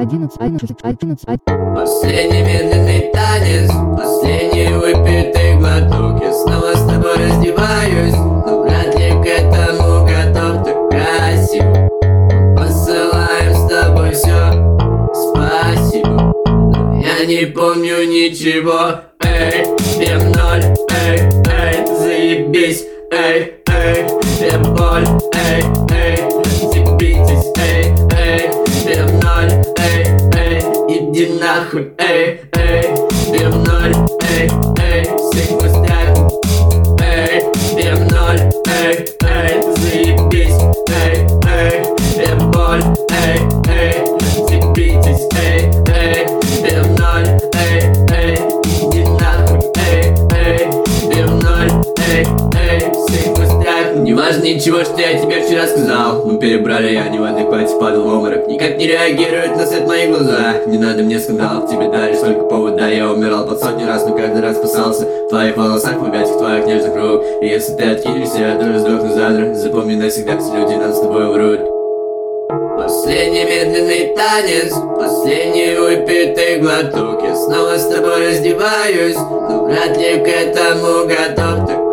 Последний медленный танец, последний выпитый глоток. Я снова с тобой раздеваюсь, но вряд ли к этому готов. Так красиво, посылаем с тобой все, спасибо, но я не помню ничего. Эй, прям ноль, эй, заебись, эй, прям боль, эй, отъебитесь, эй, прям ноль, эй, иди нахуй, эй, прям ноль, эй, всех быстрее, эй, прям ноль, эй, заебись, эй, прям боль, эй, отъебитесь, эй, прям ноль, эй, иди нахуй, эй, прям ноль, эй, всех быстрее. Не важно ничего, что я тебе вчера сказал. Мы перебрали, я не в адеквате, падал в обморок. Никак не реагируют на свет мои глаза. Не надо мне скандалов, тебе дали столько повода. Я умирал под сотни раз, но каждый раз спасался. В твоих волосах, в объятиях твоих нежных рук. И если ты откинешься, я тоже сдохну завтра. Запомни навсегда, все люди нас с тобой врут. Последний медленный танец, последний выпитый глоток. Я снова с тобой раздеваюсь, но вряд ли к этому готов. Так